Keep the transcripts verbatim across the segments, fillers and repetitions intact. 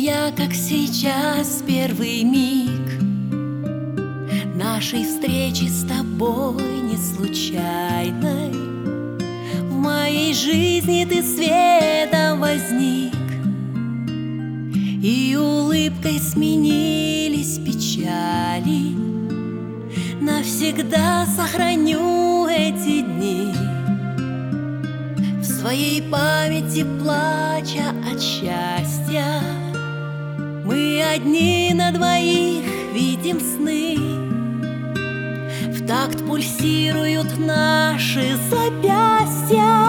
я, как сейчас, первый миг нашей встречи с тобой не случайной. В моей жизни ты светом возник, и улыбкой сменились печали. Навсегда сохраню эти дни в своей памяти, плача от счастья. Мы одни на двоих видим сны, в такт пульсируют наши запястья.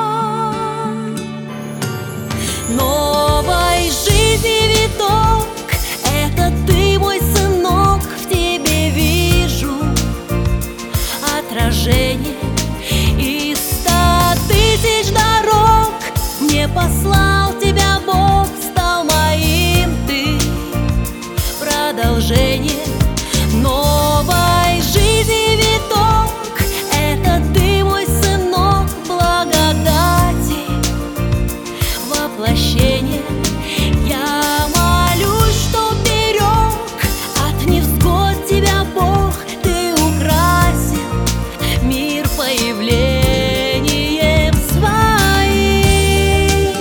Новой жизни виток — это ты, мой сынок, в тебе вижу отражение из ста тысяч дорог. Мне послал тебя Бог, стал моим ты продолжение новой жизни виток. Это ты, мой сынок, благодати воплощение. Я молюсь, что берег от невзгод тебя Бог, ты украсил мир появлением своим.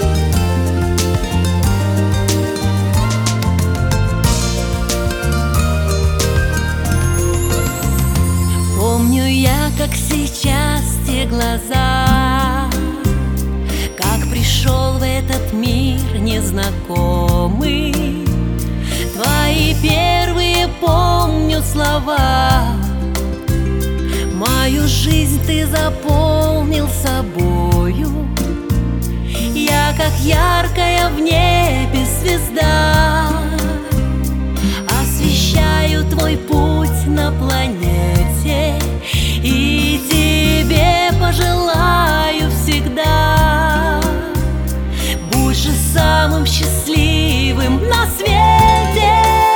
Помню я, как сейчас, те глаза, как пришел в этот мир незнакомый. Твои первые помню слова, мою жизнь ты заполнил собою. Я, как яркая в небе звезда, освещаю твой путь на планете, и тебе пожелаю всегда: будь же самым счастливым на свете.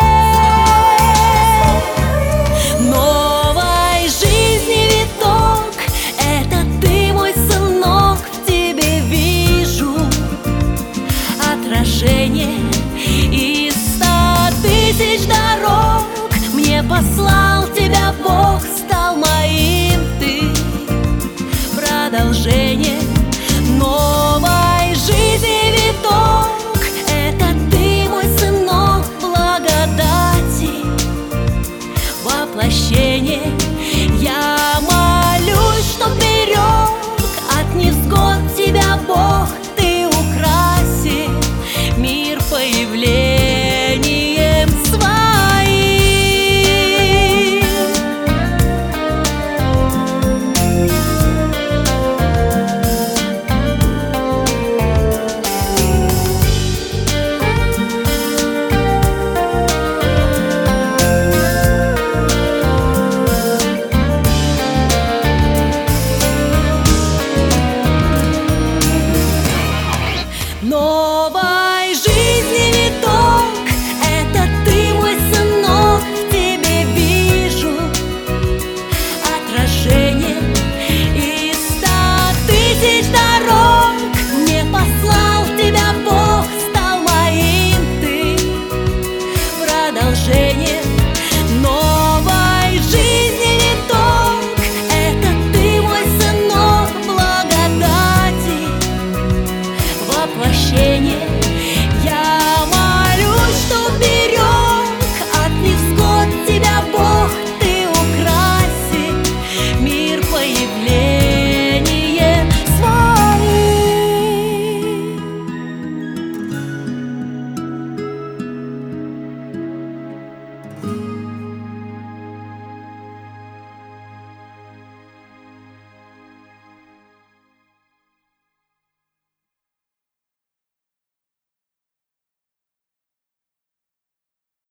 Новой жизни виток — это ты, мой сынок, в тебе вижу отражение из ста тысяч дорог. Мне послал тебя Бог, стал моим ты продолжение новой жизни виток. Это ты, мой сынок, благодати воплощение.